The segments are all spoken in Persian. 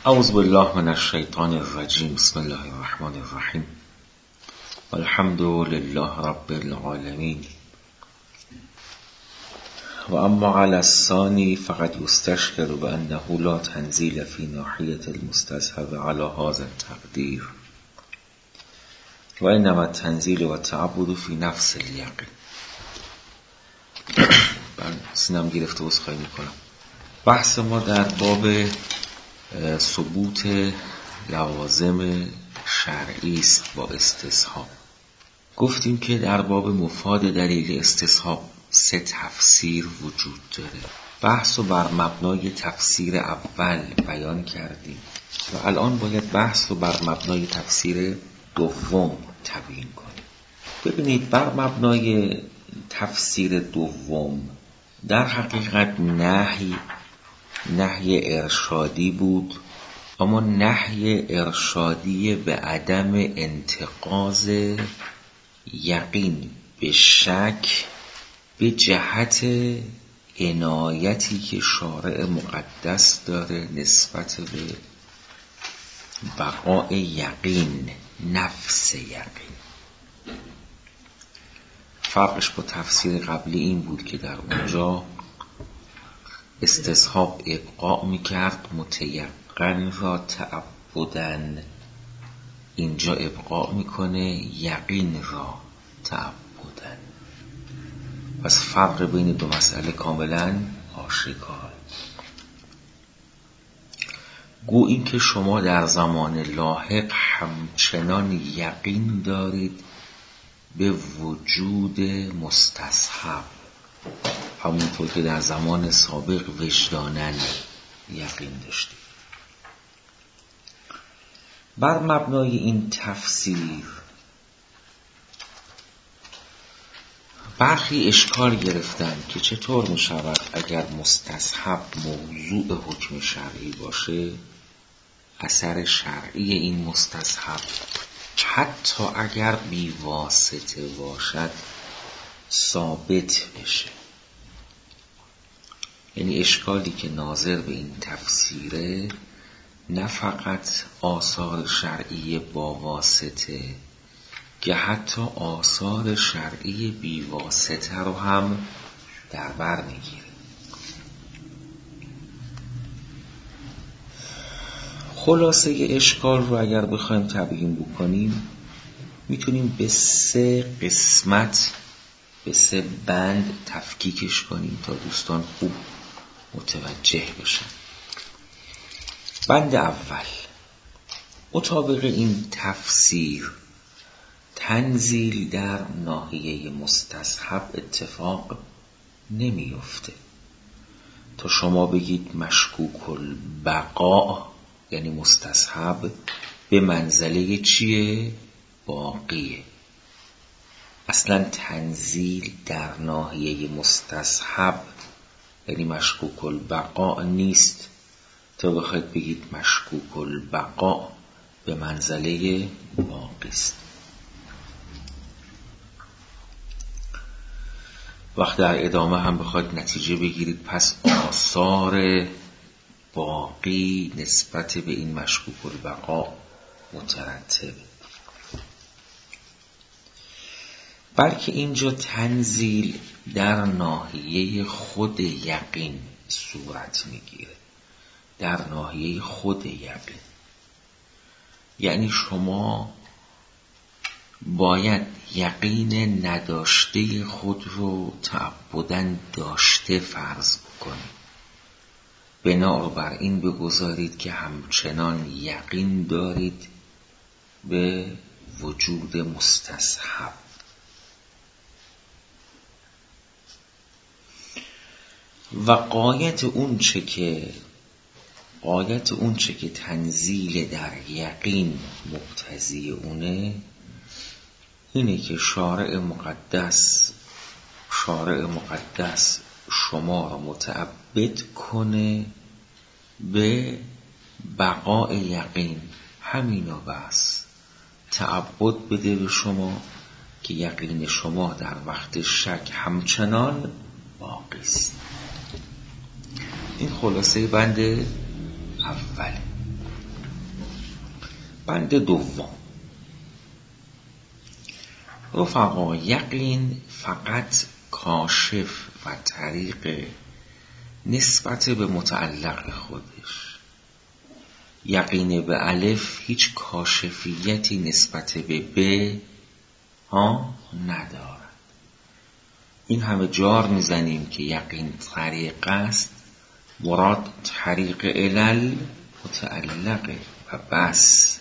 اعوذ بالله من الشیطان الرجیم. بسم الله الرحمن الرحیم. الحمد لله رب العالمین. و اما علی الثانی فقد یستشکر بانه لا تنزیل فی ناحیة المستصحب علی هذا التقدیر و انما التنزیل و التعبد فی نفس الیقین. سینم گرفته عذرخواهی میکنم. بحث ما در باب ثبوت لوازم شرعی است با استصحاب. گفتیم که در باب مفاد دلیل استصحاب 3 تفسیر وجود داره. بحث رو بر مبنای تفسیر اول بیان کردیم و الان باید بحث رو بر مبنای تفسیر دوم تبیین کنیم. ببینید، بر مبنای تفسیر دوم در حقیقت نهی ارشادی بود، اما نهی ارشادی به عدم انتقاض یقین به شک به جهت عنایتی که شارع مقدس داره نسبت به بقاء یقین، نفس یقین. فرقش با تفسیر قبلی این بود که در اونجا استصحاب ابقاء میکرد متیقن را تعبدن، اینجا ابقاء میکنه یقین را تعبدن. پس فرق بین دو مسئله کاملا آشکار. گو این که شما در زمان لاحق همچنان یقین دارید به وجود مستصحب، همونطور که در زمان سابق وجداناً یقین داشتید. بر مبنای این تفسیر برخی اشکال گرفتن که چطور می شود اگر مستصحب موضوع حکم شرعی باشه، اثر شرعی این مستصحب حتی اگر بی واسطه باشد ثابت بشه. یعنی اشکالی که ناظر به این تفسیره نه فقط آثار شرعی با واسطه، که حتی آثار شرعی بی واسطه رو هم در بر میگیره. خلاصه اشکال رو اگر بخوایم تبیین بکنیم میتونیم به 3 قسمت، به 3 بند تفکیکش کنیم تا دوستان خوب متوجه بشن. بند اول، مطابق این تفسیر تنزیل در ناحیه مستصحب اتفاق نمیفته تا شما بگید مشکوک البقاء، یعنی مستصحب به منزله چیه؟ باقیه. اصلا تنزیل در ناحیه مستصحب یعنی مشکوک البقاء نیست تا بخواید بگید مشکوک البقاء به منزله باقی است. وقت در ادامه هم بخواید نتیجه بگیرید پس آثار باقی نسبت به این مشکوک البقاء مترتب، بلکه اینجا تنزیل در ناحیه خود یقین صورت میگیره. در ناحیه خود یقین یعنی شما باید یقین نداشته خود رو تعبداً داشته فرض بکنید. بنابر این بگذارید که همچنان یقین دارید به وجود مستصحب. و غایت اون چه که تنزیل در یقین مقتضی اونه اینه که شارع مقدس شما را متعبد کنه به بقاء یقین. همینا بس، تعبد بده به شما که یقین شما در وقت شک همچنان باقی است. این خلاصه بند اوله. بند دوم. رفقا، یقین فقط کاشف و طریق نسبت به متعلق خودش. یقین به الف هیچ کاشفیتی نسبت به ب ندارد. این همه جار میزنیم که یقین طریق است، مراد طریق علل متعلقه و بس.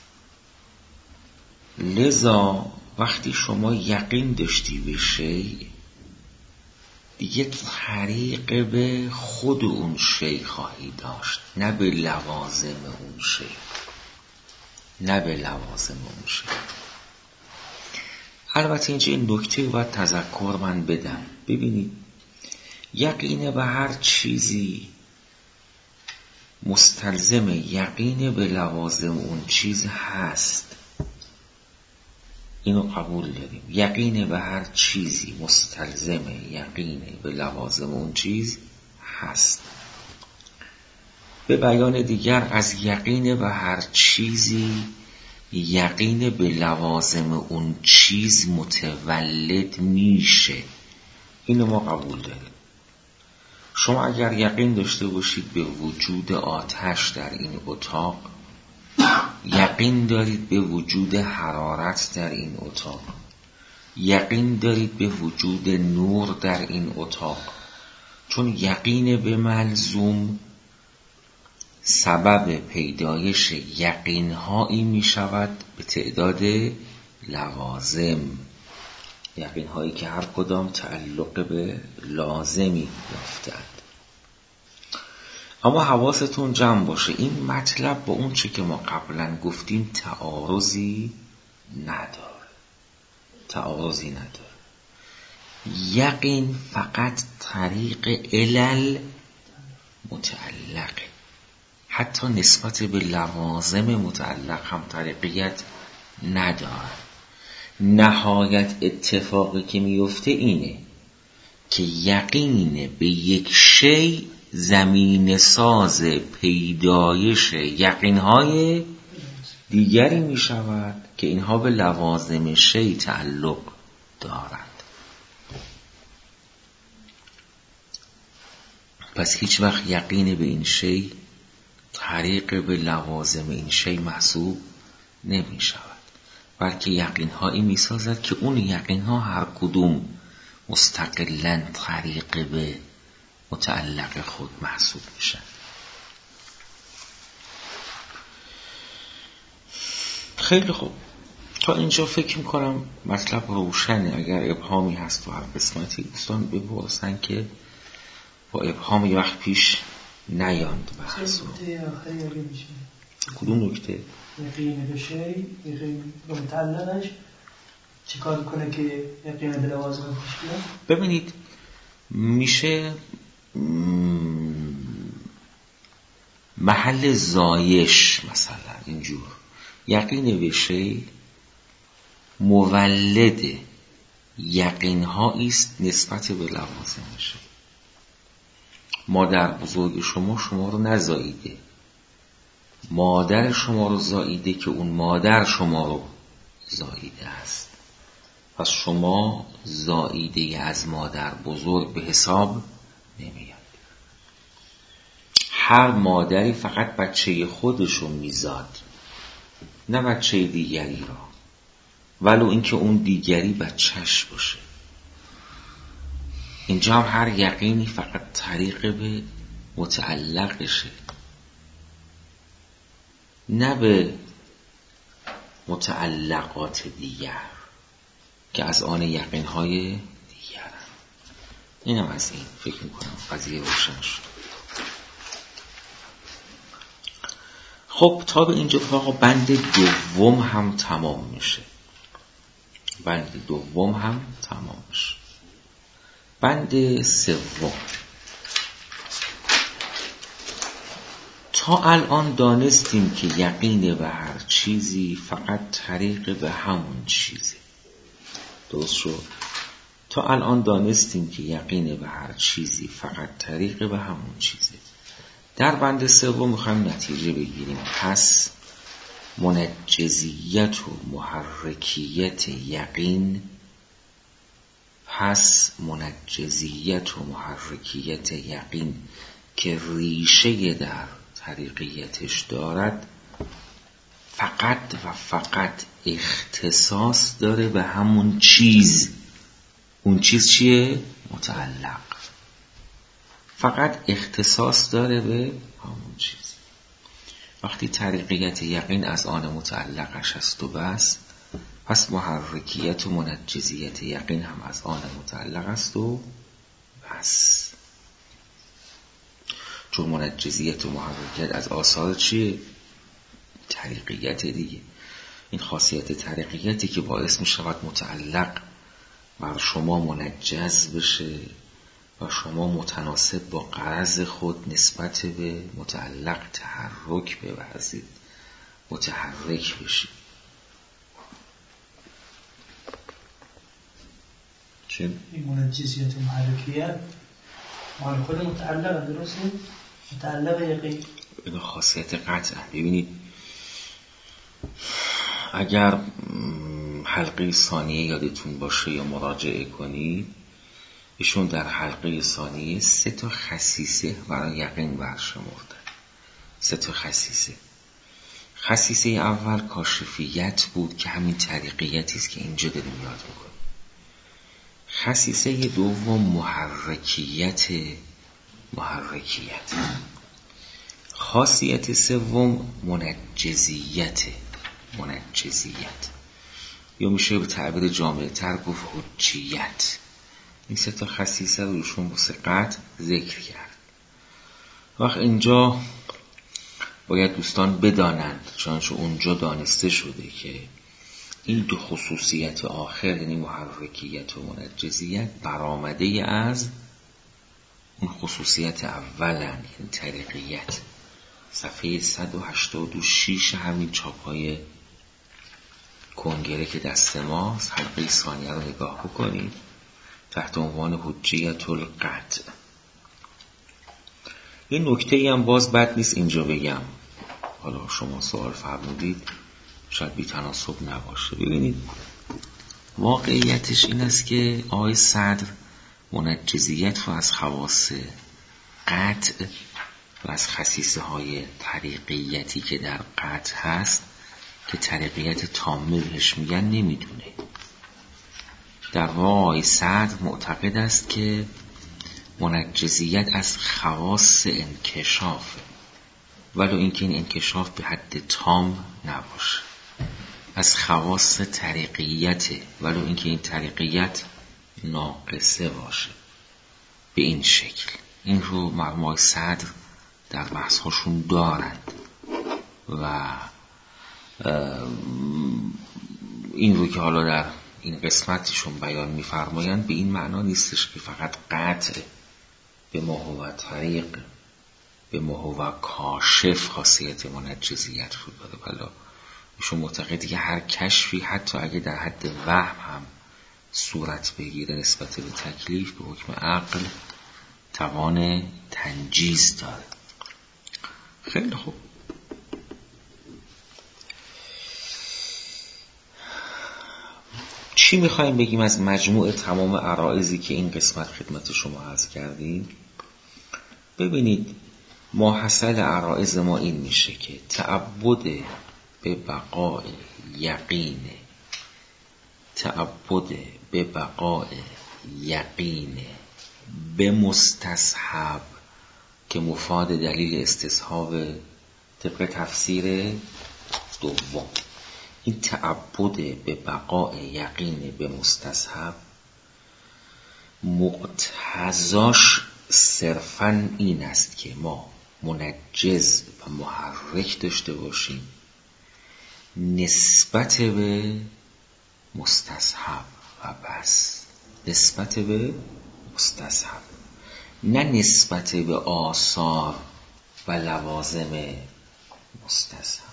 لذا وقتی شما یقین داشتی به شیء، دیگه طریق به خود اون شیء خواهی داشت، نه به لوازم اون شیء، نه به لوازم اون شیء. البته اینجا این نکته باید تذکر من بدم. ببینید، یقین به هر چیزی مستلزم یقین به لوازم اون چیز هست. اینو قبول داریم. یقین به هر چیزی مستلزم یقین به لوازم اون چیز هست. به بیان دیگر، از یقین به هر چیزی یقین به لوازم اون چیز متولد میشه. اینو ما قبول داریم. شما اگر یقین داشته باشید به وجود آتش در این اتاق، یقین دارید به وجود حرارت در این اتاق، یقین دارید به وجود نور در این اتاق، چون یقین به ملزوم سبب پیدایش یقین‌هایی می شود به تعداد لوازم، یقین‌هایی که هر کدام تعلق به لازمی یافتند. اما حواستون جمع باشه، این مطلب با اون چه که ما قبلا گفتیم تعارضی نداره. یقین فقط طریق علل متعلقه، حتی نسبت به لوازم متعلق هم طریقیت نداره. نهایت اتفاقی که میفته اینه که یقین به یک شی زمین ساز پیدایش یقینهای دیگری می شود که اینها به لوازم شی تعلق دارند. پس هیچ وقت یقین به این شی طریق به لوازم این شی محسوب نمی شود، بلکه یقینهایی می سازد که اون یقینها هر کدوم مستقلاً طریق به متعلق خود محسوب میشن. خیلی خوب، تا اینجا فکر میکنم مطلب روشنه. اگر ابهامی هست تو هر قسمتی دوستان بپرسن که با ابهام یه وقت پیش نیاند بحث رو. کدوم نکته؟ یقین به شی، یقین به متعلقش چی کار کنه که یقین به لوازم پیش بیاد؟ ببینید، میشه محل زایش مثلا اینجور یقین به شی مولد یقین هایی است نسبت به لوازم شی. مادر بزرگ شما رو نزاییده، مادر شما رو زاییده که اون مادر شما رو زاییده است. پس شما زاییده از مادر بزرگ به حساب نمیاد. هر مادری فقط بچه خودشو میزاد، نه بچه دیگری را، ولو اینکه اون دیگری بچهش باشه. اینجا هم هر یقینی فقط طریق به متعلقشه، نه به متعلقات دیگر که از آن یقینهای دیگر هم. اینم از این فکر میکنم قضیه روشن شد. خب تا به اینجا آقا بند دوم هم تمام میشه. بند دوم هم تمام میشه. بند سوم. تا الان دانستیم که یقین به هر چیزی فقط طریق به همون چیزه. درست شد؟ تا الان دانستیم که یقین به هر چیزی فقط طریق به همون چیزه. در بند سوم میخوایم نتیجه بگیریم. پس منجزیت و محرکیت یقین، پس منجزیت و محرکیت یقین که ریشه در طریقیتش دارد فقط و فقط اختصاص داره به همون چیز. اون چیز چیه؟ متعلق. فقط اختصاص داره به همون چیز. وقتی طریقیت یقین از آن متعلقش است و بس، پس محرکیت و منجزیت یقین هم از آن متعلق است و بس. چون منجزیت و محرکیت از آثار چیه؟ طریقیت دیگه. این خاصیت طریقیتی که باعث می شود متعلق بر شما منجز بشه و شما متناسب با غرض خود نسبت به متعلق تحرک بورزید، متحرک بشید. چه؟ این منجزیت و محرکیت مال خود متعلق درسته؟ متعلق یقین. این خاصیت قطعه. ببینید اگر حلقه ثانیه یادتون باشه یا مراجعه کنید، ایشون در حلقه ثانیه 3 خصیصه برای یقین برشمردن. 3 خصیصه. خصیصه اول کاشفیت بود که همین طریقیتی است که اینجا داریم یاد میکنیم. خصیصه دوم محرکیت. خاصیت سوم منجزیت. یا میشه به تعبیر جامع تر گفت حجیت. این 3 خصیصه رو روشون با سقط ذکر کرد. وقت اینجا باید دوستان بدانند، چنانچه اونجا دانسته شده که این 2 خصوصیت آخر، یعنی محرکیت و منجزیت، برآمده از اون خصوصیت اولن، یعنی طریقیت. صفحه 186 همین چاپای کنگره که دست ماست، حلقه ثانیه رو نگاه بکنید تحت عنوان حجیت القطع. یه نکته‌ای هم باز بد نیست اینجا بگم، حالا شما سوال فرمودید شاید بی تناسب نباشه. ببینید واقعیتش این است که آقای صدر منجزیت رو از خواص قطع و از خصیصه های طریقیتی که در قطع هست که طریقیت تامه بهش میگن نمیدونه. در واقع صدر معتقد است که منجزیت از خواص انکشافه، ولو اینکه این انکشاف به حد تام نباشه. از خواص طریقیته، ولو اینکه این طریقیت ناقصه باشه. به این شکل این رو مرمای صدر در بحث‌هاشون دارند و این رو که حالا در این قسمتشون بیان می‌فرمایند به این معنا نیستش که فقط قطع به ما هو طریق، به ما هو کاشف خاصیت منجزیت رو داره، بلا ایشون معتقدی که هر کشفی حتی اگه در حد وهم هم صورت بگیره نسبت به تکلیف، به حکم عقل توان تنجیز داره. خیلی خوب. چی میخوایم بگیم از مجموع تمام عرائضی که این قسمت خدمت شما عرض کردیم؟ ببینید ماحصل عرائض ما این میشه که تعبد به بقاء یقین، تعبد به بقاء یقین به مستصحب که مفاد دلیل استصحاب طبق تفسیر دوم. این تعبد به بقاء یقین به مستصحب مقتضاش صرفاً این است که ما منجز و محرک داشته باشیم نسبت به مستصحب و بس. نسبت به مستصحب، نه نسبت به آثار و لوازم مستصحب.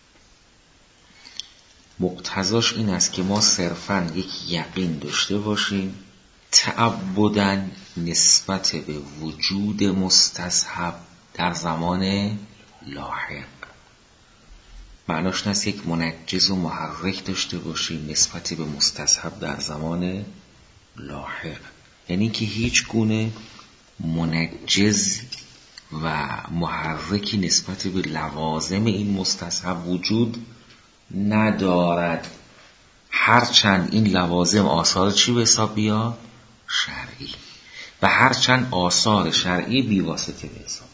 مقتضاش این است که ما صرفاً یک یقین داشته باشیم تعبداً نسبت به وجود مستصحب در زمان لاحق. معناش نیست یک منجز و محرک داشته باشیم نسبتی به مستصحب در زمان لاحق، یعنی که هیچ گونه منجز و محرکی نسبت به لوازم این مستصحب وجود ندارد، هرچند این لوازم آثار چی به حساب بیاد؟ شرعی، و هرچند آثار شرعی بیواسطه به حساب.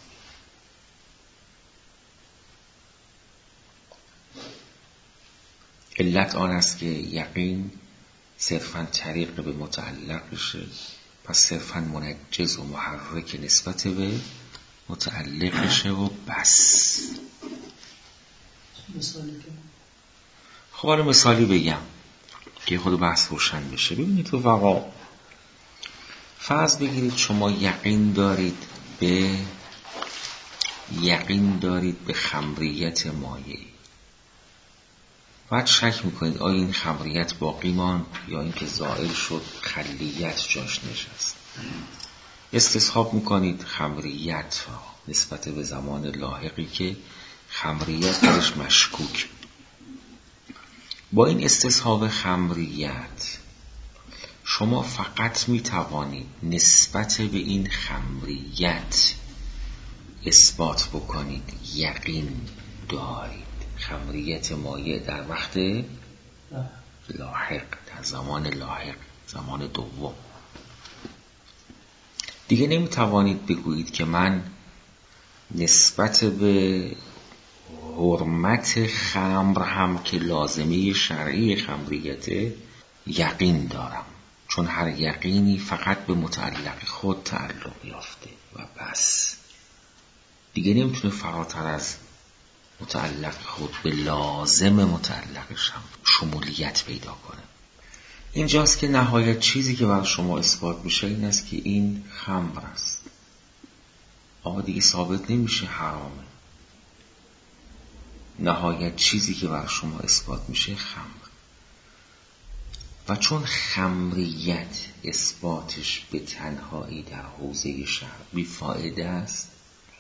علت آن است که یقین صرفاً طریق به متعلق بشه، پس صرفاً منجز و محرک نسبت به متعلق بشه و بس. خب حالا مثالی بگم که خود بحث روشن بشه. ببینید تو وقا فرض بگیرید شما یقین دارید به خمریت مایعی، بعد شک میکنید آیا این خمریت باقی ماند یا اینکه زائل شد، خلیت جاش نشست. استصحاب میکنید خمریت نسبت به زمان لاحقی که خمریت درش مشکوک. با این استصحاب خمریت شما فقط میتوانید نسبت به این خمریت اثبات بکنید یقین دارید خمریت مایع در وقت لاحق، در زمان لاحق، زمان دوم. دیگه نمیتوانید بگویید که من نسبت به حرمت خمر هم که لازمه شرعی خمریت یقین دارم، چون هر یقینی فقط به متعلق خود تعلق یافته و بس، دیگه نمیتونه فراتر از متعلق خود به لازم متعلقش هم شمولیت پیدا کنه. اینجاست که نهایت چیزی که بر شما اثبات میشه این است که این خمر است. آقا دیگه ثابت نمیشه حرامه. نهایت چیزی که بر شما اثبات میشه خمر، و چون خمریت اثباتش به تنهایی در حوزه شرع بیفایده است،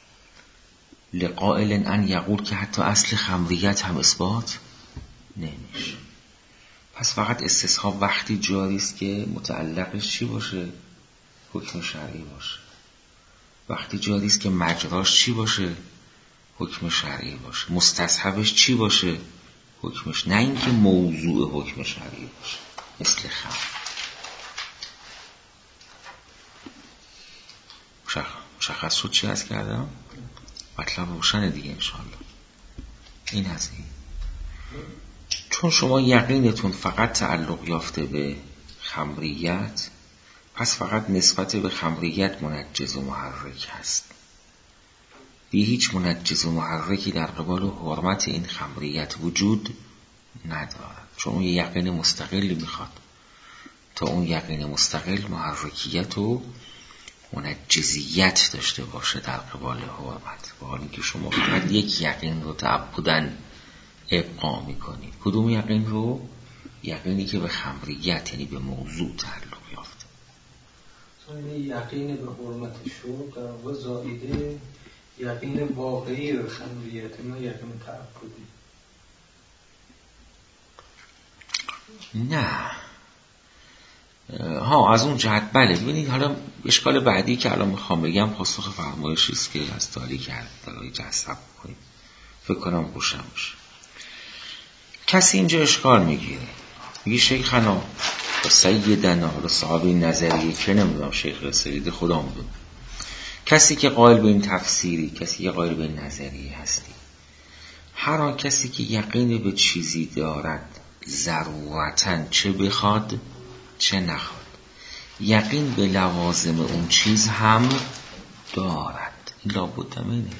لقائل ان یقول که حتی اصل خمریت هم اثبات نمیشه. پس فقط استصحاب وقتی جاری است که متعلقش چی باشه؟ حکم شرعی باشه. وقتی جاری است که مجراش چی باشه؟ حکم شرعی باشه. مستصحبش چی باشه؟ حکمش، نه اینکه موضوع حکم شرعی باشه مثل خمر. مشخص شد چی هست کردم؟ مطلب روشنه دیگه انشاءالله. این هست این. چون شما یقینتون فقط تعلق یافته به خمریت، پس فقط نسبت به خمریت منجز و محرک هست. بی هیچ منجز و محرکی در قبال حرمت این خمریت وجود ندارد، چون اون یقین مستقلی میخواد. تا اون یقین مستقل محرکیت و منجزیت داشته باشه در قبال حرمت، با حالی که شما فقط یک یقین رو تعبداً ابقا میکنید. کدوم یقین رو؟ یقینی که به خمریت یعنی به موضوع تعلق یافته. یقین به حرمت شو در واقع زائده یقین واقعی به خمریت، نه یقین تعبدی. نه ها، از اون جهت بله. ببینید حالا اشکال بعدی که الان میخوام بگم پاسخ فرمایشی است که از تالی کرد برای جذب کنید، فکر کنم روشن باشه. کسی اینجا اشکال میگیره، میگه شیخنا سیدنا و صحابه نظریه که نمیدونم شیخ سید خدا میدونه، کسی که قائل به این تفسیری، کسی که قائل به این نظریه هستی، هر آن کسی که یقین به چیزی دارد ضرورتاً چه بخواد چه نخواد یقین به لوازم اون چیز هم دارد. این لابد همینه.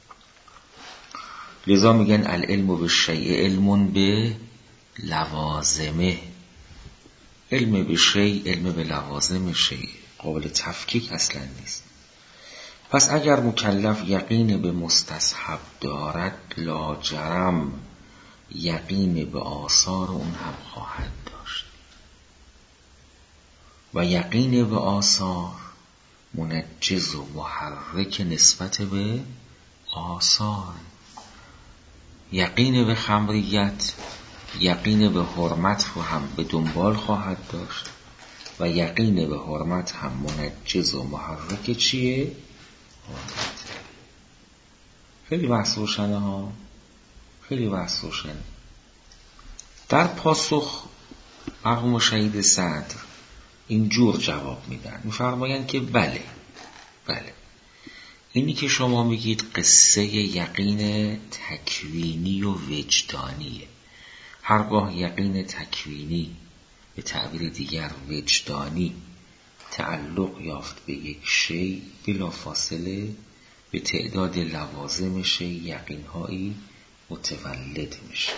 لذا میگن العلم به شیء علم به لوازمه. علم به شیء علم به لوازم شیء، قابل تفکیک اصلا نیست. پس اگر مکلف یقین به مستصحب دارد لاجرم یقین به آثار اون هم خواهد داشت، و یقین به آثار منجز و محرک نسبت به آثار. یقین به خمریت، یقین به حرمت رو هم به دنبال خواهد داشت و یقین به حرمت هم منجز و محرک چیه؟ حرمت. خیلی بحث روشنه ها، خیلی بحث روشنه. در پاسخ مرحوم شهید صدر اینجور جواب میدن، میفرمایند که بله، اینی که شما میگید قصه یقین تکوینی و وجدانیه. هرگاه یقین تکوینی به تعبیر دیگر وجدانی تعلق یافت به یک شی، بلافاصله به تعداد لوازم شی یقینهایی متولد میشه.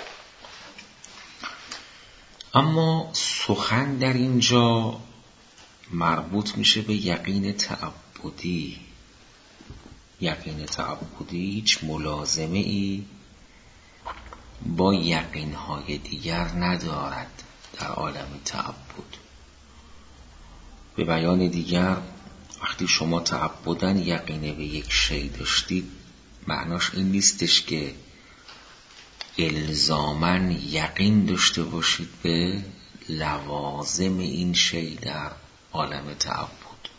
اما سخن در اینجا مربوط میشه به یقین تعبدی. یقین تعبدی هیچ ملازمه ای با یقینهای دیگر ندارد در عالم تعبد. به بیان دیگر، وقتی شما تعبداً یقین به یک شی داشتید، معناش این نیستش که الزاماً یقین داشته باشید به لوازم این شی در عالم تعبد.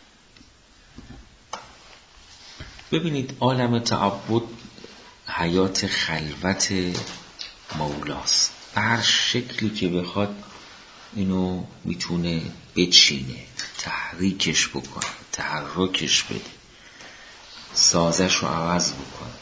ببینید، عالم تعبد حیات خلوت مولاست. هر شکلی که بخواد اینو میتونه بچینه، تحریکش بکنه، تحرکش بده، سازش رو عوض بکنه.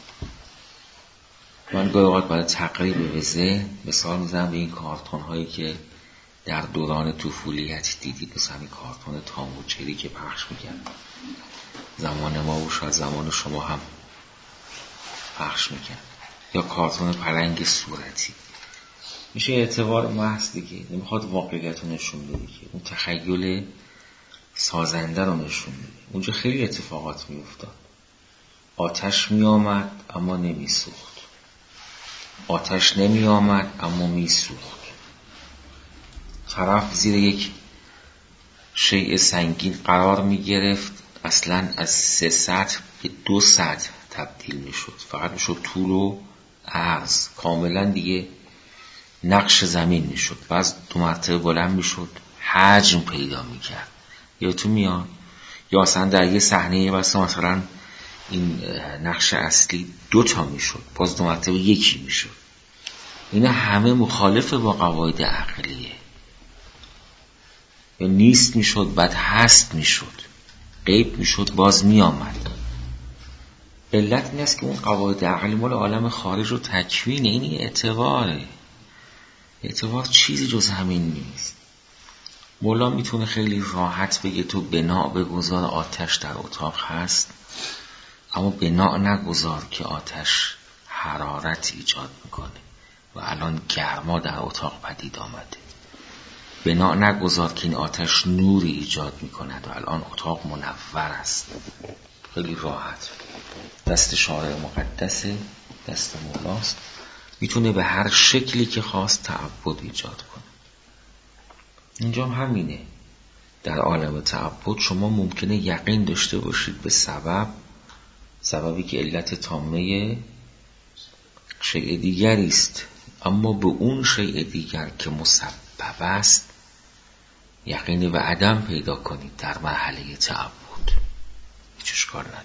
من گاهی اوقات برای تقریب وزه مثال میزنم به این کارتون هایی که در دوران طفولیت دیدید، مثل همین کارتون تام و جری که پخش میکرد زمان ما و شاید زمان شما هم پخش میکرد، یا کارتون پلنگ صورتی. میشه اعتبار محض دیگه، نمیخواد واقعیت رو نشون بده که اون تخیل سازنده رو نشون بده. اونجا خیلی اتفاقات میافتاد. آتش میآمد اما نمیسوخت، آتش نمیآمد اما میسوخت. طرف زیر یک شیء سنگین قرار میگرفت، اصلا از 3 سطح به 2 سطح تبدیل میشد، فقط میشد طول و عرض، کاملا دیگه نقش زمین میشد. بعد 2 مرتبه بلند میشد، حجم پیدا میکرد. یادتون میاد؟ یا اصلا در یه صحنه بس مثلا این نقش اصلی 2 تا میشد، باز 2 مرتبه 1 میشد. اینا همه مخالف با قواعد عقلیه. یا نیست میشد، بعد هست میشد، غیب میشد، باز میآمد. علت این است که اون قواعد عقلی مال عالم خارج و تکوینه. این اعتباره. اعتبار چیزی جز همین نیست. مولا میتونه خیلی راحت بگه تو بنا بگذار آتش در اتاق هست، اما بنا نگذار که آتش حرارت ایجاد میکنه و الان گرما در اتاق پدید آمده. بنا نگذار که این آتش نوری ایجاد میکند و الان اتاق منور است. خیلی راحت. دست شارع مقدسه، دست مولاست، میتونه به هر شکلی که خواست تعبد ایجاد کنه. اینجا همینه. در عالم تعبد شما ممکنه یقین داشته باشید به سببی که علت تامه شیء دیگری است، اما به اون شیء دیگر که مسبب است یقین به عدم پیدا کنید در مرحله تعبد. هیچ اشکال نداره.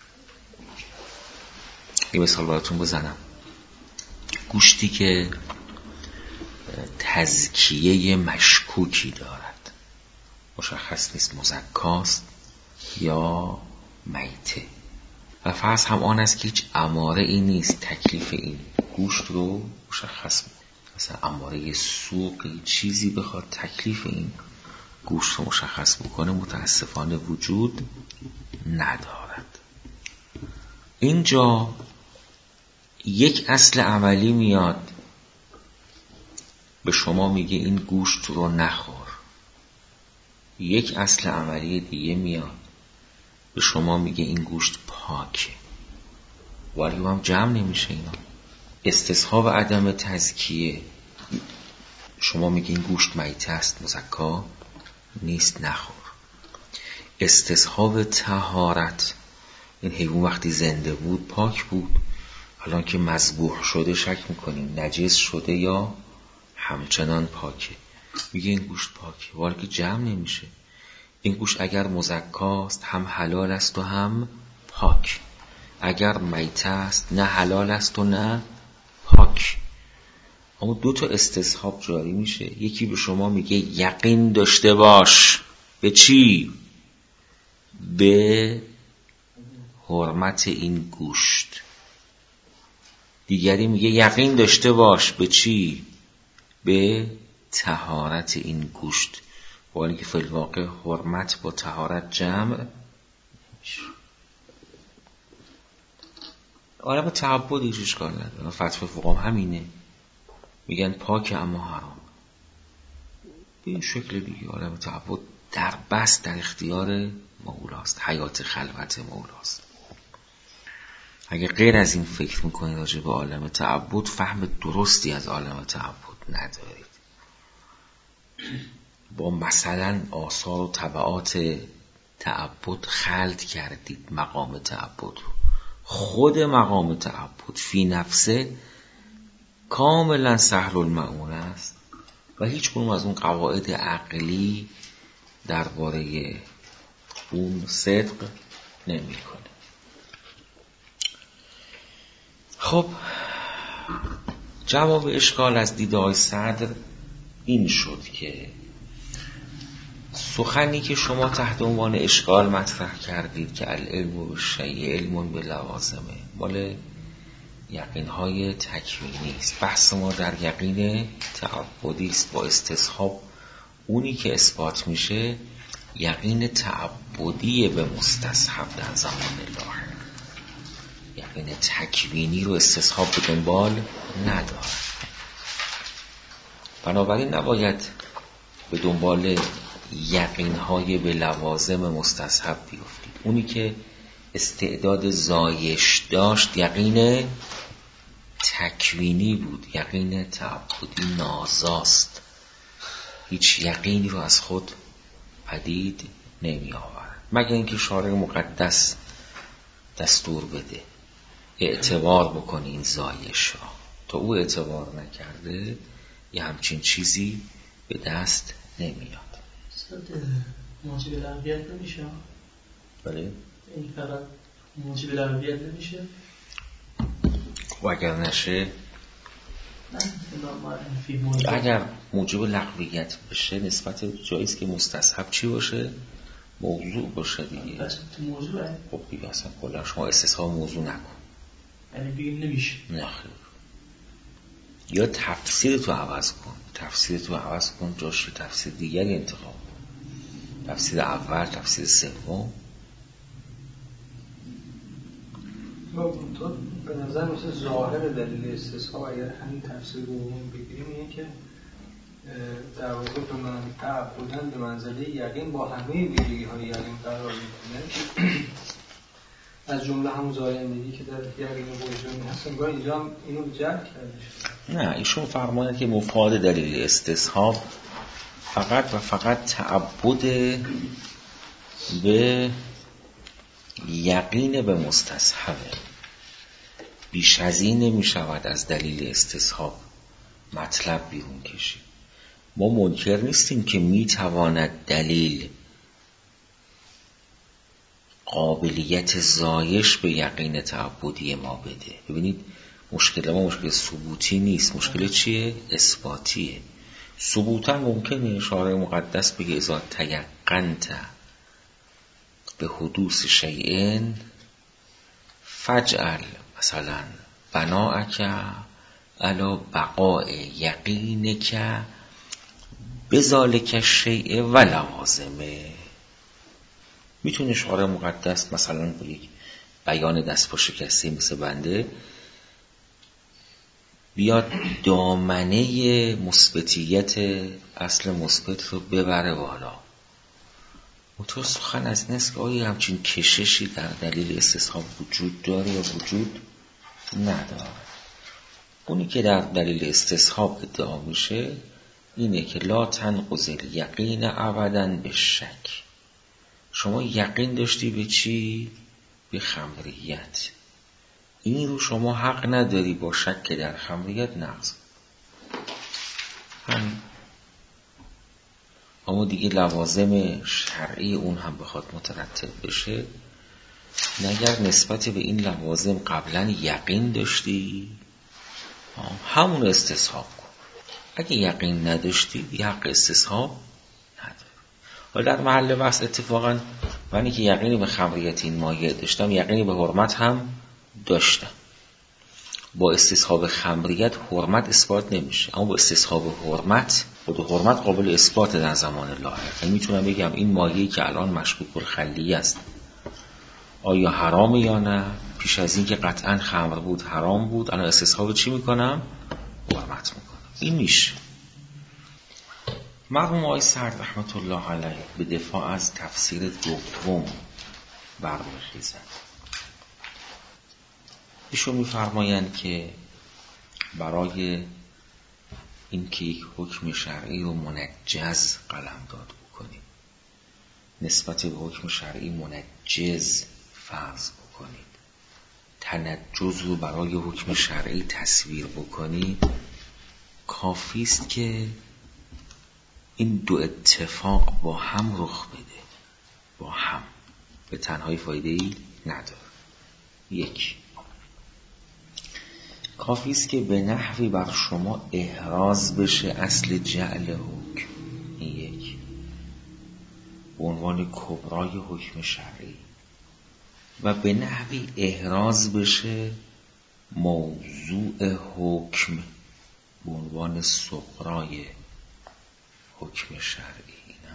یه مثال براتون بزنم. گوشتی که تزکیه مشکوکی دارد، مشخص نیست مزکاست یا میته، و فرض هم آن است که هیچ اماره ای نیست تکلیف این گوشت رو مشخص می‌کنه. مثلا اماره سوقی چیزی بخواد تکلیف این گوشت رو مشخص بکنه، متاسفانه وجود ندارد. اینجا یک اصل عملی میاد به شما میگه این گوشت رو نخور. یک اصل عملی دیگه میاد به شما میگه این گوشت پاکه. ولی هم جمع نمیشه اینا. استصحاب عدم تزکیه، شما میگه این گوشت میته است، مزکا نیست، نخور. استصحاب طهارت، این حیوان وقتی زنده بود پاک بود، الان که مذبوح شده شک میکنیم نجس شده یا همچنان پاکه. میگه این گوشت پاکه، ولی که جمع نمیشه. این گوشت اگر مزکاست هم حلال است و هم پاک، اگر میته است نه حلال است و نه پاک. اما 2 تا استصحاب جاری میشه. یکی به شما میگه یقین داشته باش. به چی؟ به حرمت این گوشت. دیگری میگه یقین داشته باش به چی؟ به طهارت این گوشت. با اینکه فی الواقع حرمت با طهارت جمع میشه. عالم تعبد هیچ اشکال نداره. فتوی فقها همینه، میگن پاک اما حرام. به این شکل دیگه عالم تعبد در بست در اختیار مولاست، حیات خلوت مولاست. اگه غیر از این فکر میکنید راجع به عالم تعبد، فهم درستی از عالم تعبد ندارید. با مثلا آثار و تبعات تعبد خلط کردید مقام تعبد رو. خود مقام تعبد فی نفسه کاملا سهل المعون است و هیچ کنون از اون قواعد عقلی درباره اون صدق نمی کنه. خب جواب اشکال از دید آقای صدر این شد که سخنی که شما تحت عنوان اشکال مطرح کردید که العلم بالشیء علم باللوازمه مال یقین‌های تکوینی است. بحث ما در یقین تعبدی است با استصحاب. اونی که اثبات میشه یقین تعبدی به مستصحب در زمان لاحق. یقین تکوینی رو استصحاب به دنبال نداره. بنابراین نباید به دنبال یقین‌های به لوازم مستصحب بیفتید. اونی که استعداد زایش داشت یقین تکوینی بود، یقین تعبدی نازاست. هیچ یقینی رو از خود پدید نمی آورد مگر اینکه شارع مقدس دستور بده اعتبار بکنی این زایش را. تا او اعتبار نکرده یه همچین چیزی به دست نمیاد. موجب العقیت نمیشه؟ بله؟ این فقط موجب العقیت نمیشه؟ و اگر نشه اگر موجب لغویت بشه نسبت جاییست که مستصحب چی باشه؟ موضوع باشه دیگه. بس تو موضوعه؟ خب دیگه اصلا کلا شما استصحاب موضوع نکن. یعنی بگیم نمیشه؟ نه خیر. یا تفسیر تو عوض کن. تفسیر تو عوض کن، جاش تفسیر دیگری انتخاب کن. تفسیر اول، تفسیر سوم. تو به نظر مثل ظاهر دلیل استصحاب اگر همین تفسیر رو بگیریم اینه که در واقع به من تعبدن به منزله یقین با همه ویژگی‌های یقین قرار می‌کنه. از جمله همون زایندگی که در یقین وجودی هست، انگار اینجا هم اینو جلب کرده شده. نه، ایشون فرماید که مفاد دلیل استصحاب فقط و فقط تعبد به یقین به مستصحبه. بیش از این نمی شود از دلیل استصحاب مطلب بیرون کشید. ما منکر نیستیم که می تواند دلیل قابلیت زایش به یقین تعبدی ما بده. ببینید مشکل ما مشکل ثبوتی نیست. مشکل چیه؟ اثباتیه. ثبوتا ممکنه شارع مقدس بگه اذا تیقنت به حدوث شیئن فجعل مثلا بناءک علی بقاء یقینک بذالک الشیء و لوازمه. میتونه شارع مقدس مثلا با یک بیان دست پا شکسته مثل بنده بیاد دامنه مثبتیت اصل مثبت رو ببره بالا. تو سخن از این است که آیا همچین کششی در دلیل استصحاب وجود داره یا وجود نداره. اونی که در دلیل استصحاب ادعا میشه اینه که لا تنقض الیقین ابداً به شک. شما یقین داشتی به چی؟ به خمریت. این رو شما حق نداری با شک در خمریت نقض. همین. اما دیگه لوازم شرعی اون هم بخواد مترتب بشه، نگر نسبت به این لوازم قبلا یقین داشتی، همون استصحاب کن. اگه یقین نداشتی دیگه حق استصحاب نداری. حالا در محل بحث اتفاقا من که یقینی به خمریت این مایه داشتم، یقینی به حرمت هم داشتم. با استصحاب خمریت حرمت اثبات نمیشه، اما با استصحاب حرمت، خود حرمت قابل اثبات در زمان لاحق. میتونم بگم این مایه‌ای که الان مشکوک الخلی است آیا حرامه یا نه، پیش از این که قطعا خمر بود حرام بود، الان استصحاب چی میکنم؟ حرمت میکنم. این میشه. مرحوم آقای سرد رحمت الله علیه به دفاع از تفسیر دوم برمیخیزند. ایشون میفرمایند که برای اینکه یک حکم شرعی رو منجز قلمداد بکنید، نسبت به حکم شرعی منجز فرض بکنید، تنجز رو برای حکم شرعی تصویر بکنید، کافی است که این دو اتفاق با هم رخ بده. با هم به تنهایی فایده‌ای نداره. یک، کافی است که به نحوی بر شما احراز بشه اصل جعل حکم، این یک، به عنوان کبرای حکم شرعی، و به نحوی احراز بشه موضوع حکم به عنوان صغرای حکم شرعی.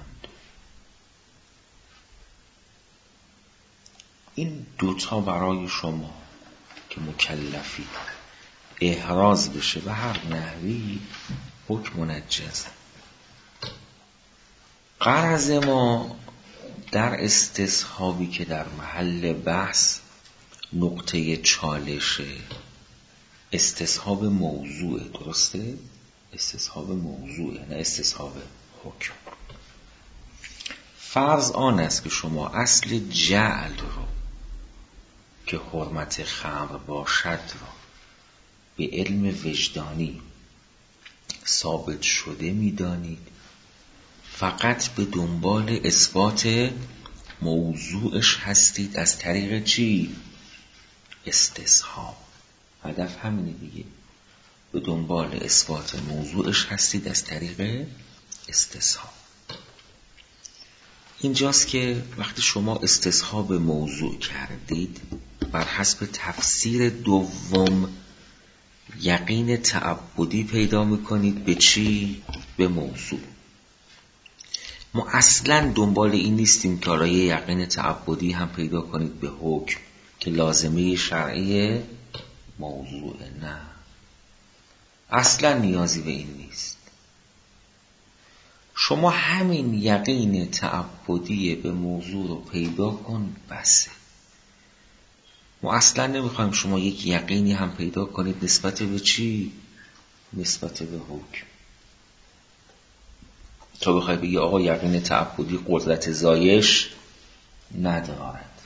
این دوتا برای شما که مکلفی احراز بشه به هر نحوی حکم منجز. غرض ما در استصحابی که در محل بحث نقطه چالشه استصحاب موضوع، درسته؟ استصحاب موضوع، نه استصحاب حکم. فرض آن است که شما اصل جعل رو که حرمت خمر باشد رو به علم وجدانی ثابت شده می‌دانید، فقط به دنبال اثبات موضوعش هستید از طریق چی؟ استصحاب. هدف همینه دیگه، به دنبال اثبات موضوعش هستید از طریق استصحاب. اینجاست که وقتی شما استصحاب موضوع کردید، بر حسب تفسیر دوم یقین تعبدی پیدا میکنید به چی؟ به موضوع. ما اصلا دنبال این نیستیم که حالا یه یقین تعبدی هم پیدا کنید به حکم که لازمه شرعی موضوع، نه، اصلا نیازی به این نیست. شما همین یقین تعبدی به موضوع رو پیدا کن بسه. ما اصلا نمیخوایم شما یک یقینی هم پیدا کنید نسبت به چی؟ نسبت به حکم. تا بخوای بگی آقا یقین تعبدی قدرت زایش ندارد،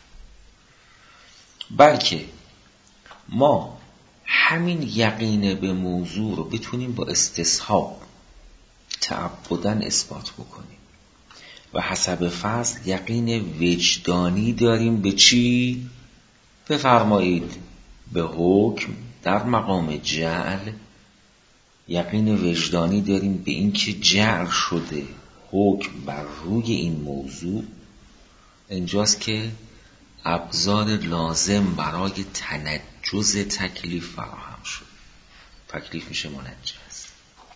بلکه ما همین یقین به موضوع رو بتونیم با استصحاب تعبداً اثبات بکنیم و حسب فصل یقین وجدانی داریم به چی؟ بفرمایید به حکم. در مقام جعل یقین وجدانی داریم به این که جعل شده حکم بر روی این موضوع. اینجاست که ابزار لازم برای تنجز تکلیف فراهم شد. تکلیف میشه منجز.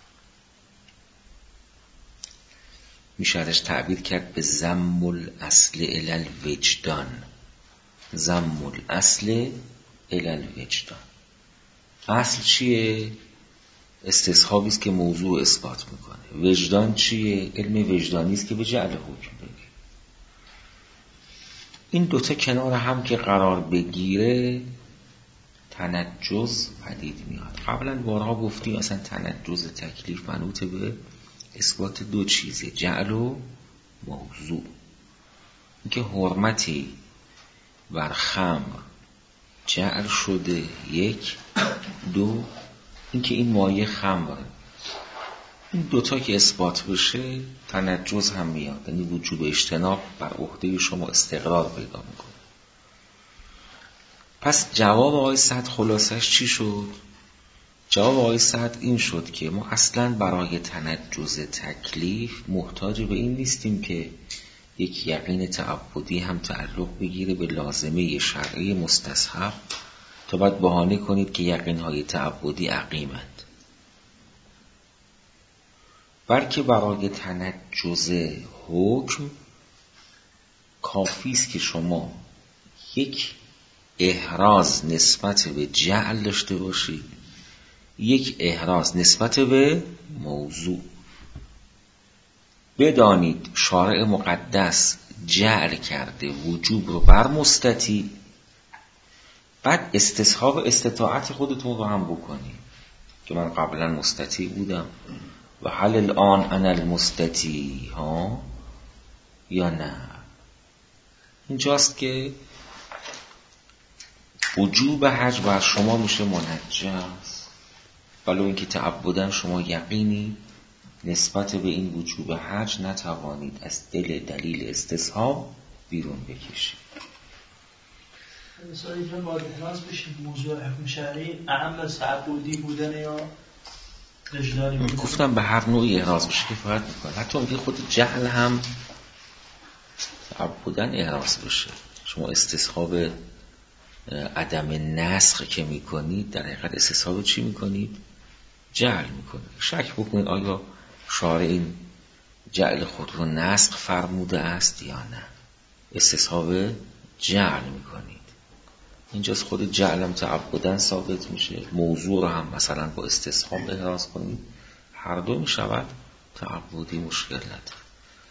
میشه ازش تعبیر کرد به ضم الاصل الی الوجدان. ضم الاصل الی الوجدان. اصل چیه؟ استصحابی است که موضوع اثبات میکنه. وجدان چیه؟ علم وجدانی است که به جعل حکم بگیره. این دوتا کنار هم که قرار بگیره تنجز پدید میاد. قبلا بارها گفتیم اصلا تنجز تکلیف منوط به اثبات دو چیزه، جعل و موضوع. اینکه حرمتی بر خمر جعل شده. 1 2 اینکه این مایه خمره. این دوتا که اثبات بشه تنجز هم میاد، یعنی وجوب اجتناب بر عهده شما استقرار پیدا میکنه. پس جواب آقای سعد خلاصش چی شد؟ جواب آقای سعد این شد که ما اصلا برای تنجز تکلیف محتاج به این نیستیم که یک یقین تعبدی هم تعلق بگیره به لازمه شرعی مستصحب تا باید بهانه کنید که یقین‌های تعبدی عقیمند، بلکه برای تنجز حکم کافی است که شما یک احراز نسبت به جعل داشته باشید، یک احراز نسبت به موضوع. بدانید شارع مقدس جعل کرده وجوب رو بر مستطیع، بعد استصحاب استطاعت خودتون رو هم بکنید که من قبلا مستطیع بودم و هل الان انا المستطیع ها یا نه. اینجاست که وجوب حج بر شما میشه منجز، ولو اینکه تعبداً شما یقینی نسبت به این وجوب حج نتوانید از دلیل استصحاب بیرون بکشید. مثلا اینجا باید احراز بشید موضوع حکم شرعی اهم از تعبدی بودن یا اجلالی بودن. گفتم به هر نوعی احراز بشه کفایت میکنه، حتی اونکه خود جعل هم تعبداً احراز بشه. شما استصحاب عدم نسخ که میکنید در حقیقت استصحاب چی میکنید؟ جعل میکنید. شک بکنید آیا شارع این جعل خود رو نسخ فرموده است یا نه. استصحاب جعل میکنید. اینجاست خود جعل هم تعبداً ثابت میشه. موضوع رو هم مثلا با استصحاب احراز کنید، هر دو میشود تعبدی، مشکل نداره.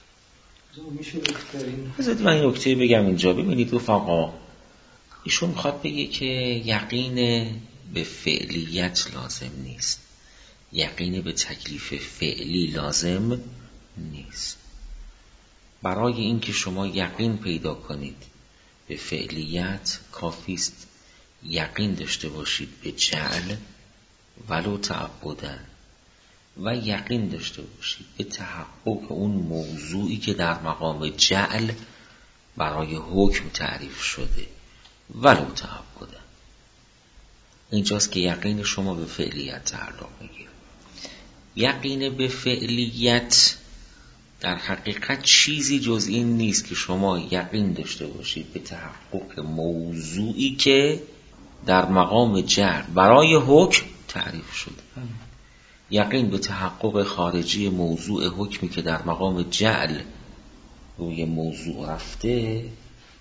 بذارید من این نکته بگم اینجا. ببینید رفقا، ایشون میخواد بگه که یقین به فعلیت لازم نیست، یقین به تکلیف فعلی لازم نیست. برای اینکه شما یقین پیدا کنید به فعلیت کافی است یقین داشته باشید به جعل ولو تعبداً و یقین داشته باشید به تحقق اون موضوعی که در مقام جعل برای حکم تعریف شده ولو تعبداً. اینجاست که یقین شما به فعلیت تعلق میگیره. یقین به فعلیت در حقیقت چیزی جز این نیست که شما یقین داشته باشید به تحقق موضوعی که در مقام جعل برای حکم تعریف شده. یقین به تحقق خارجی موضوع حکمی که در مقام جعل روی موضوع رفته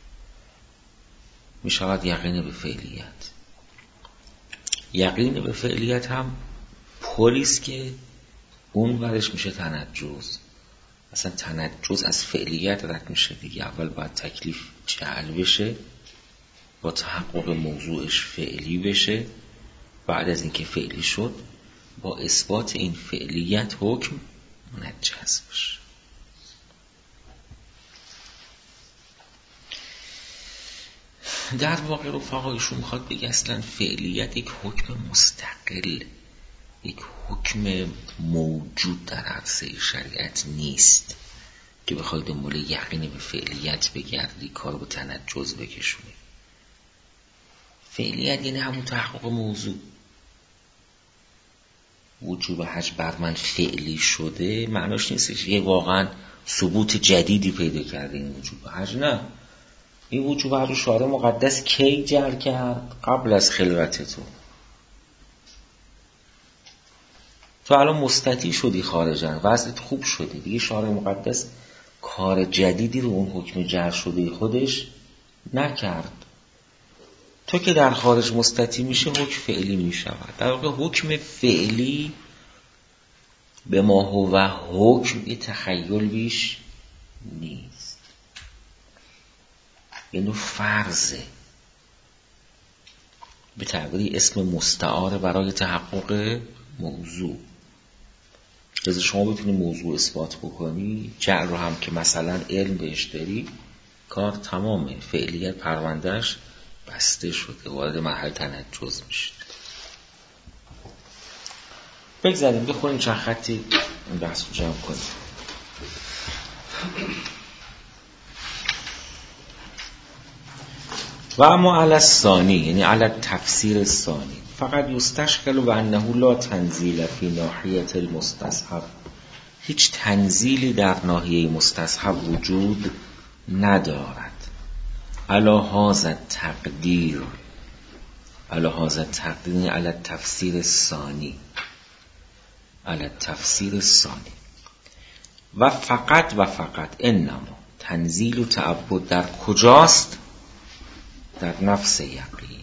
می شود یقین به فعلیت. یقین به فعلیت هم پلیست که اون ورش میشه تنجز. اصلا تنجز از فعلیت رد میشه دیگه. اول باید تکلیف جعل بشه، با تحقق موضوعش فعلی بشه، بعد از اینکه فعلی شد با اثبات این فعلیت حکم منجز بشه. در واقع رفقا ایشون میخواد بگه اصلا فعلیت یک حکم مستقل، یک حکم موجود در عرصه شریعت نیست که بخواید دنبال یقین به فعلیت بگردی، کار به تنجز بکشونی. فعلیت یعنی همون تحقق موضوع. وجوب حج بر من فعلی شده معناش نیستش یه واقعا ثبوت جدیدی پیدا کرده این وجوب حج. نه، این وجوب حج شارع مقدس کی جعل کرد؟ قبل از خلوت تو الان مستطیع شدی خارجا، وضعت خوب شده دیگه، شارع مقدس کار جدیدی رو اون حکم جعل شده خودش نکرد. تو که در خارج مستطیع میشه حکم فعلی میشود. در واقع حکم فعلی به ما هو حکم یه تخیل بیش نیست، یعنی فرضه، به تعبیری اسم مستعار برای تحقق موضوع. لذا شما بتونی موضوع اثبات بکنی، جعل رو هم که مثلا علم بهش داری، کار تمامه، فعلیت پروندهش بسته شده، وارد مرحله تنجز میشه. بگذاریم بخونیم چند خطی این بحث رو جمع کنیم. و اما علی الثانی، یعنی علی تفسیر ثانی، فقط یستشکل و انه لا تنزیل فی ناحیه المستصحب، هیچ تنزیلی در ناحیه مستصحب وجود ندارد. علی هذا التقدیر، علی هذا التقدیر، علی تفسیر الثانی، علی تفسیر الثانی. و فقط انما تنزیل و تعبد در کجاست؟ در نفس یقین.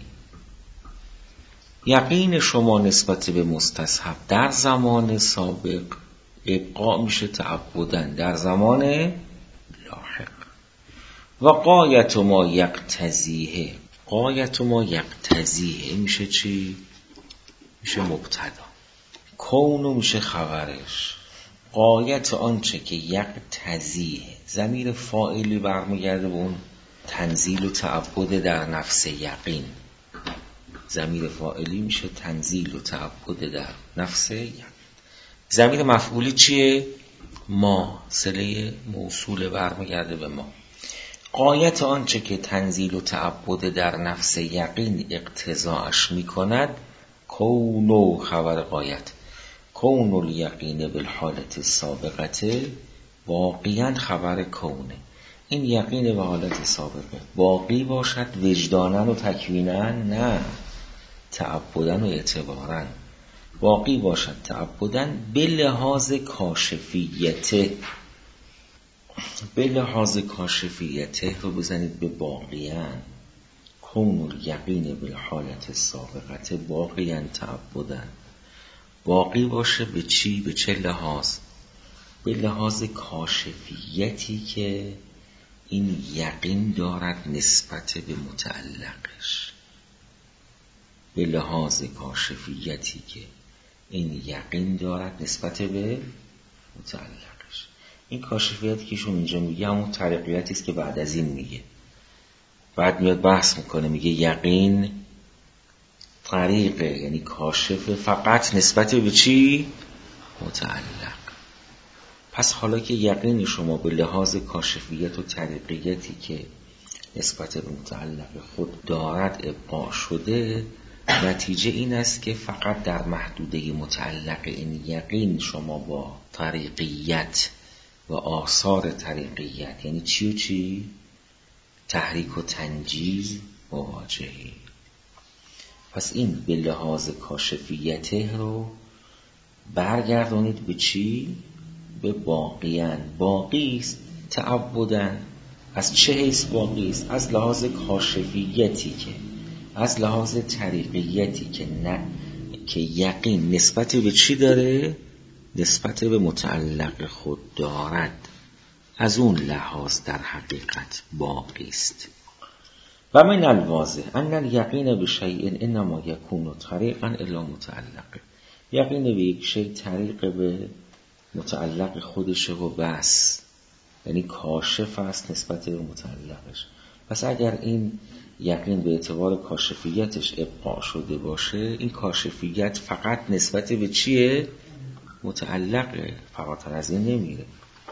یقین شما نسبت به مستصحب در زمان سابق ابقا میشه تعبدن در زمان لاحق. و غایت ما یقتضیه، غایت ما یقتضیه میشه چی؟ میشه مبتدا، کونو میشه خبرش. غایت آنچه که یقتضیه، ضمیر فاعلی برمیگرده به اون تنزیل و تعبد در نفس یقین. ضمیر فاعلی میشه تنزیل و تعبد در نفس یقین. ضمیر مفعولی چیه؟ ما، صله موصول برمیگرده به ما. غایت آنچه که تنزیل و تعبد در نفس یقین اقتضاعش میکند، کونو خبر غایت، کونو الیقین بالحالت سابقته، واقعا خبر کونه. این یقین به حالت سابقه باقی باشد وجدانن و تکوینن، نه تعبدن و اعتبارن. باقی باشد تعبدن به لحاظ کاشفیته، به لحاظ کاشفیته رو بزنید به باقیان. کون الیقین بالحالت سابقته باقیاً تعبدن، باقی باشه به چی؟ به چه لحاظ؟ به لحاظ کاشفیتی که این یقین دارد نسبت به متعلقش، به لحاظ کاشفیتی که این یقین دارد نسبت به متعلقش. این کاشفیتی که شون اینجا میگه همون طریقیتی است که بعد از این میگه. بعد میاد بحث میکنه، میگه یقین طریقه، یعنی کاشف فقط نسبت به چی؟ متعلق. پس حالا که یقین شما به لحاظ کاشفیت و طریقیتی که نسبت به متعلق خود دارد ابقا شده، نتیجه این است که فقط در محدوده متعلق این یقین شما با طریقیت و آثار طریقیت، یعنی چی و چی؟ تحریک و تنجیز مواجهی. پس این به لحاظ کاشفیته رو برگردانید به چی؟ به باقیان. باقی است تعبدن. از چه حیث باقی است؟ از لحاظ کاشفیتی که، از لحاظ طریقیتی که نه، که یقین نسبت به چی داره؟ نسبت به متعلق خود دارد. از اون لحاظ در حقیقت باقی است. و من الواضح ان الیقین بشیء انما یکون طریقا الی متعلق. یقین به یک شی طریق به متعلق خودشه و بس، یعنی کاشف است نسبت به متعلقش. پس اگر این یقین به اعتبار کاشفیتش ابقا شده باشه، این کاشفیت فقط نسبت به چیه؟ متعلقه، فراتر از این نمیره.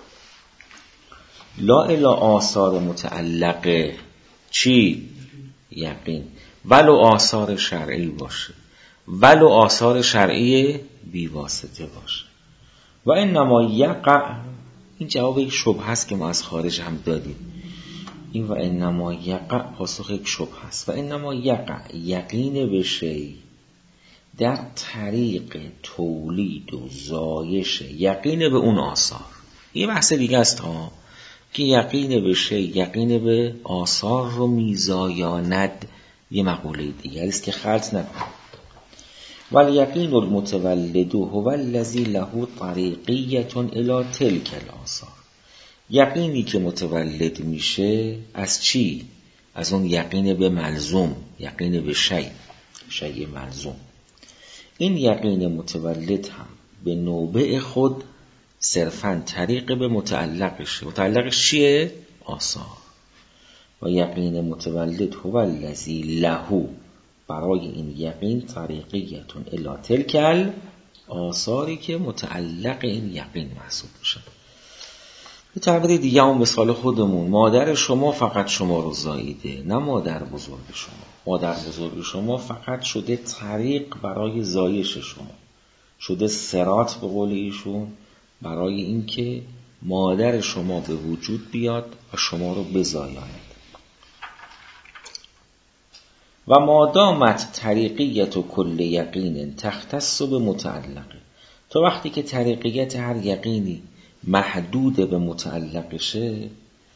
لا الی آثار متعلقه چی؟ یقین. ولو آثار شرعی باشه، ولو آثار شرعی بیواسطه باشه. و انما یقع، این جواب یک شبهه است که ما از خارج هم دادیم. این و انما یقع پاسخ یک شبهه است. و انما یقع، یقین به شی در طریق تولید و زایش یقین به اون آثار. یه بحث دیگه است ها، که یقین به شی، یقین به آثار رو میزایاند. یه مقوله دیگه است که خلط نکن. والیقین المتولد هو الذی له طریقیة الی تلک الاثار. یقینی که متولد میشه از چی؟ از اون یقین به ملزوم، یقین به شیء ملزوم. این یقین متولد هم به نوبه خود صرفاً طریق به متعلقشه. متعلقش چیه؟ آثار. و یقین متولد هو الذی له، برای این یقین طریقیتون الی تلک آثاری که متعلق این یقین محسوب میشن. به تعبیر دیگه هم مثال خودمون، مادر شما فقط شما رو زاییده، نه مادر بزرگ شما. مادر بزرگ شما فقط شده طریق برای زایش شما، شده صراط به قول ایشون برای اینکه مادر شما به وجود بیاد و شما رو بزایاند. و مادامت طریقیت و کل یقین تختص به متعلقه، تا وقتی که طریقیت هر یقینی محدود به متعلقشه،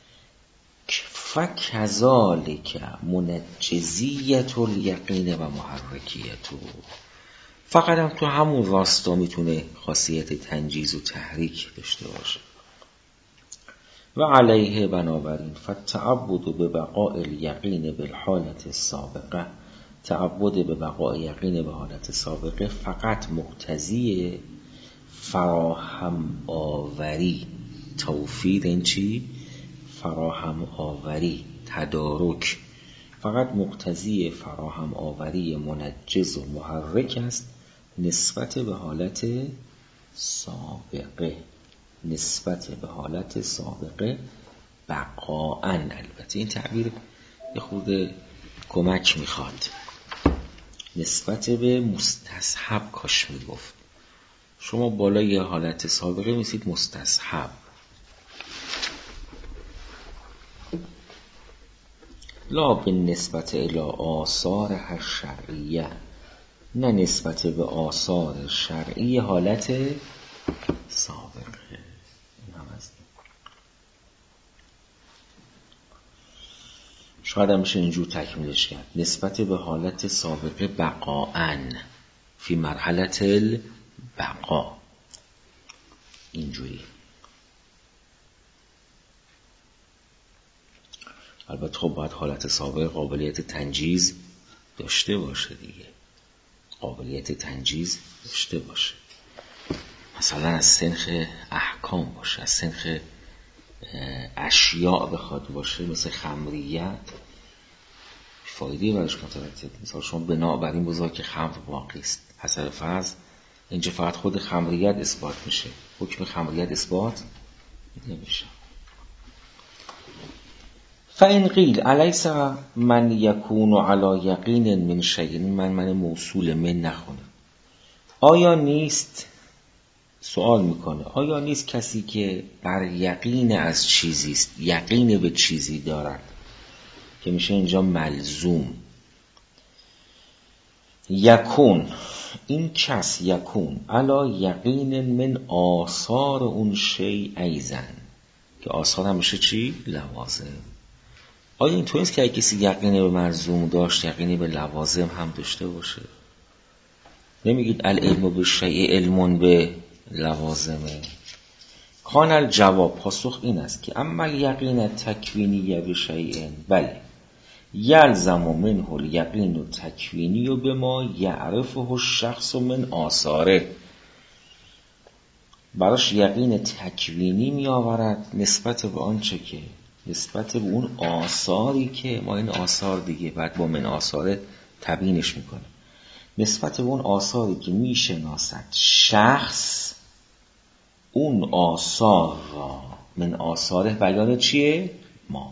فکذالک منجزیت الیقین و محرکیت، فقط هم تو همون راستا میتونه خاصیت تنجیز و تحریک داشته باشه. و علیه بنابراین فالتعبد به بقاء الیقین بالحالت السابقه، تعبد به بقاء یقین به حالت سابقه فقط مقتضی فراهم آوری، توفیر این چی؟ فراهم آوری، تدارک، فقط مقتضی فراهم آوری منجز و محرک است نسبت به حالت سابقه، نسبت به حالت سابقه بقاءً. البته این تعبیر یه خورده کمک میخواد، نسبت به مستصحب کاش میگفت. شما بالای حالت سابقه میسید مستصحب، لا به نسبت الی آثار شرعیه، نه نسبت به آثار شرعی حالت سابقه. این هم از این. شاید هم میشه اینجور تکمیلش کرد، نسبت به حالت سابقه بقاءً فی مرحلت البقا، اینجوری. البته خب باید حالت سابقه قابلیت تنجیز داشته باشه دیگه، قابلیت تنجیز داشته باشه، مثلا از سنخ احکام باشه، از سنخ اشیاء بخواد باشه، مثل خمریت فایده برش مترتب. مثلا شما بنا بر این بزرگ که خمر واقعی است، حسب فرض اینجا فقط خود خمریت اثبات میشه، حکم خمریت اثبات نمیشه. فإن قیل الیس من یکون علی یقین من شیء، من موصول من نخونه، آیا نیست، سوال میکنه، آیا نیست کسی که بر یقین از چیزی است، یقین به چیزی دارد که میشه اینجا ملزوم، یکون، این کس یکون علی یقین من آثار اون شیء ایزن، که آثار هم میشه چی؟ لوازم. آیا این طور نیست که کسی یقینی به ملزوم داشت یقینی به لوازم هم داشته باشه؟ نمیگید العلم به شیء علم به لوازمه؟ کان الجواب، پاسخ این است که اما یقین تکوینی به شیء، بله یلزم منه الیقین تکوینی و به ما یعرفه الشخص من آثاره، براش یقین تکوینی می آورد نسبت به آنچه که، نسبت به اون آثاری که ما این آثار دیگه بعد با من آثاره تبیینش میکنه، نسبت به اون آثاری که میشناسد شخص اون آثار را، من آثاره بیان چیه؟ ما.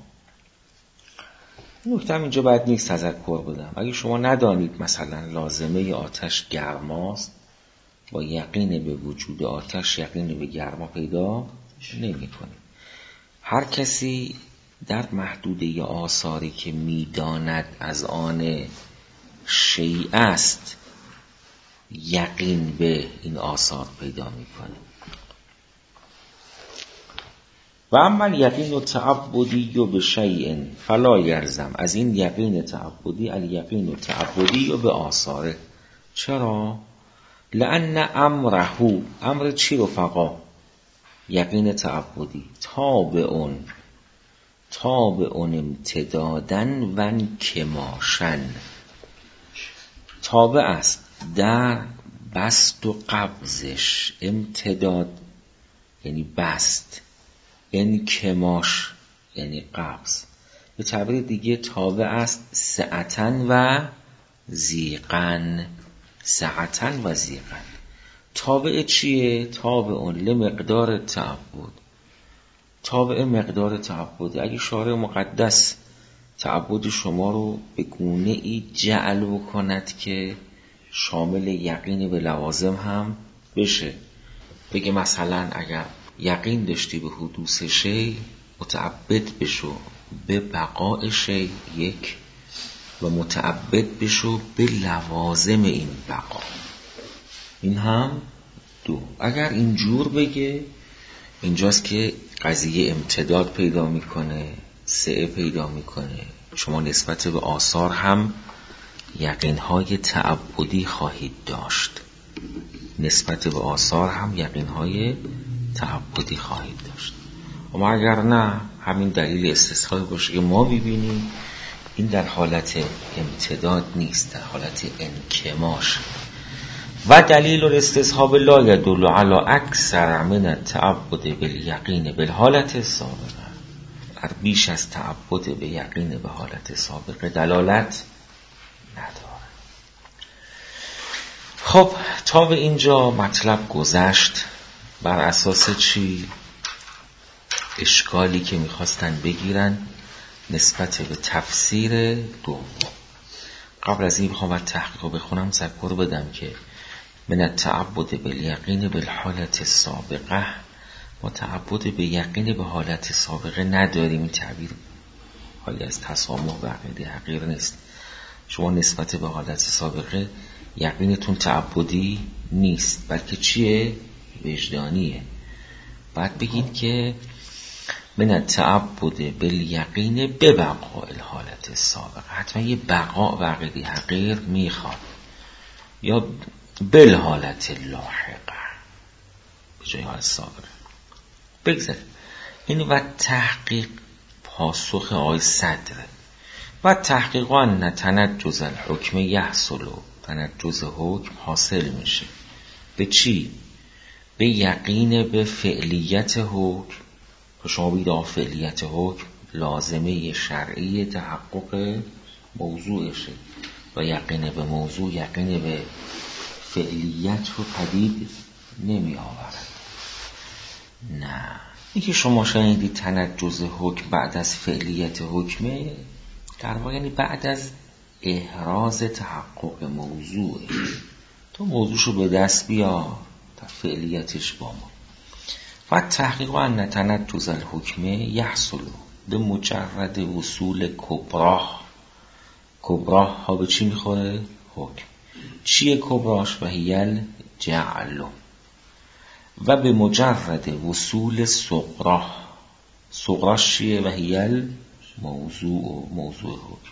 نکته اینجا باید نیست تذکر بدم، اگه شما ندانید مثلا لازمه آتش گرماست، با یقین به وجود آتش یقین به گرما پیدا نمی کنید. هر کسی در محدوده آثاری که میداند از آن شیء است یقین به این آثار پیدا میکنه. و اما یقین تعبدی و به شیء فلا یلزم، از این یقین تعبدی الیقین تعبدی و به آثاره. چرا؟ لأن امره، امر چی رفقا؟ یقین تعبدی تابعون امتدادن و انکماشن، تابع است در بست و قبضش، امتداد یعنی بست، انکماش یعنی قبض، به تعبیر دیگه تابع است سعتن و زیقن. سعتن و زیقن تابع چیه؟ تابع لمقدار تعبد. تابع مقدار تعبد. اگه شارع مقدس تعبد شما رو به گونه ای جعل بکند که شامل یقین به لوازم هم بشه، بگه مثلا اگر یقین داشتی به حدوث شی متعبد بشو به بقاء شی یک، و متعبد بشو به لوازم این بقا، این هم دو. اگر اینجور بگه اینجاست که قضیه امتداد پیدا میکنه، سعه پیدا میکنه. شما نسبت به آثار هم یقینهای تعبدی خواهید داشت، نسبت به آثار هم یقینهای تعبدی خواهید داشت. اما اگر نه همین دلیل استثنایی باشه که ما ببینیم این در حالت امتداد نیست، در حالت انکماش. و دلیل الاستصحاب لا يدل على اکثر من التعبد بالیقین بالحالت سابقه. بیش از تعبد به یقین به حالت سابقه دلالت نداره. خب تا به اینجا مطلب گذشت. بر اساس چی؟ اشکالی که میخواستن بگیرن نسبت به تفسیر دوم. قبل از این بخوام تحقیق رو بخونم تذکر بدم که من التعبد بالیقین بالحالت سابقه، ما تعبد به یقین به حالت سابقه نداریم. این تعبیر حالی از تسامح و عقیده حقیر نیست. شما نسبت به حالت سابقه یقینتون تعبدی نیست، بلکه چیه؟ وجدانیه. بعد بگید که من التعبد بالیقین به بقاء الحالت سابقه، حتما یه بقاء و عقیده حقیر میخواد، یا بالحالت لاحقه به جای حالت سابقه. بگذار این و تحقیق پاسخ آی صدره. و تحقیقان تنجز الحکم یحصل، تنجز حکم حاصل میشه به چی؟ به یقین به فعلیت حکم. که شما بگید فعلیت حکم لازمه شرعی تحقق موضوعشه، و یقین به موضوع یقین به فعلیت رو پدید نمی آورد. نه، این که شما شنیدید تنجز حکم بعد از فعلیت حکمه، در واقع یعنی بعد از احراز تحقق موضوع. تو موضوعشو به دست بیا تا فعلیتش با ما. و تحقیق ان تنجز الحکم یحصل به مجرد وصول کبراه. کبراه ها به چی میخوره؟ حکم. چیه کبراش؟ و هیل جعل. و به مجرد وصول صغراه. صغراش چیه؟ و هیل موضوع حکم.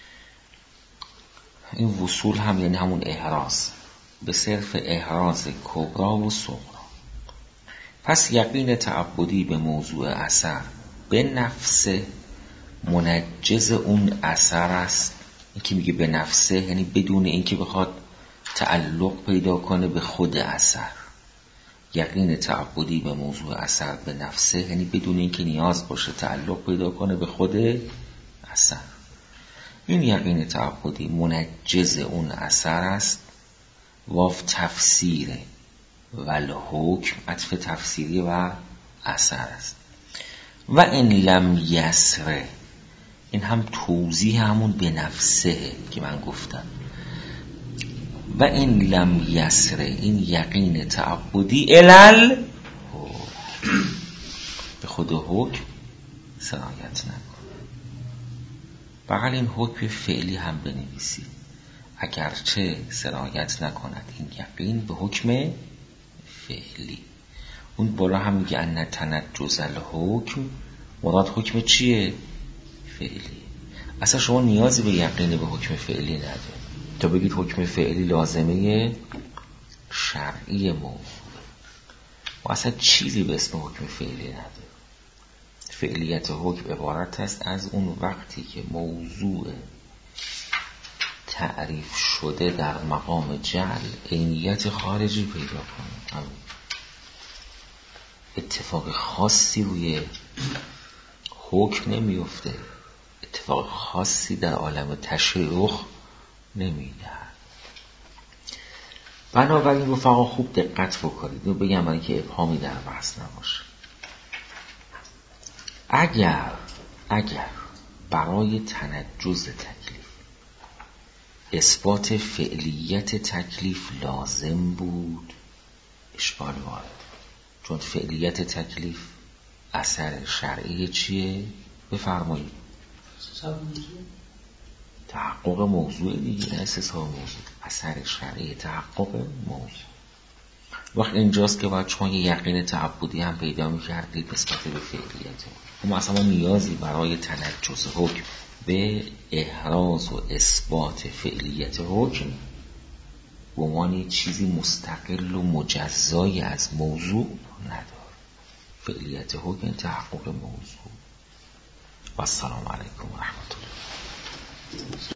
این وصول هم یعنی همون احراز، به صرف احراز کبرا و صغرا. پس یقین تعبدی به موضوع اثر به نفسه منجز اون اثر است. این که میگه به نفسه یعنی بدون اینکه بخواد تعلق پیدا کنه به خود اثر. یقین تعبدی به موضوع اثر به نفسه یعنی بدون اینکه نیاز باشه تعلق پیدا کنه به خود اثر. این یقین تعبدی منجز اون اثر است. واف تفسیره ول حکم عطف تفسیری و اثر است. و این لم یسره، این هم توضیح همون به نفسه که من گفتم. و این لم یسره، این یقین تعبدی الال حکم، به خود حکم سرایت نکن. بقیل این حکم فعلی هم بنویسید، اگرچه سرایت نکند این یقین به حکم فعلی. اون بالا هم میگه ان تنجز الحکم، مراد حکم چیه؟ فعلی. اصلا شما نیازی به یقین به حکم فعلی نداره تا بگید حکم فعلی لازمه شرعی موضوع. و اصلا چیزی به اسم حکم فعلی نداره. فعلیت حکم عبارت است از اون وقتی که موضوع تعریف شده در مقام جعل عینیت خارجی پیدا کنه. اتفاق خاصی روی حکم نمیفته، اتفاق خاصی در عالم تشریع رخ نمیدهد. بنابراین رفقا خوب دقت بکنید. اینو بگم برای که ابهامی در بحث نباشه. اگر برای تنجز تکلیف اثبات فعلیت تکلیف لازم بود، اشکال وارد، چون فعلیت تکلیف اثر شرعی چیه؟ بفرمایید. تحقق موضوع دیگه، نه استصحاب موضوع. اثر شرعی تحقق موضوع. وقت اینجاست که باید شما یه یقین تعبدی هم پیدا می‌کردید نسبت به فعلیت. اما اصلا نیازی برای تنجز حکم به احراز و اثبات فعلیت حکم به عنوان چیزی مستقل و مجزای از موضوع نداره. فعلیت حکم تحقق موضوع. و السلام علیکم و رحمت الله.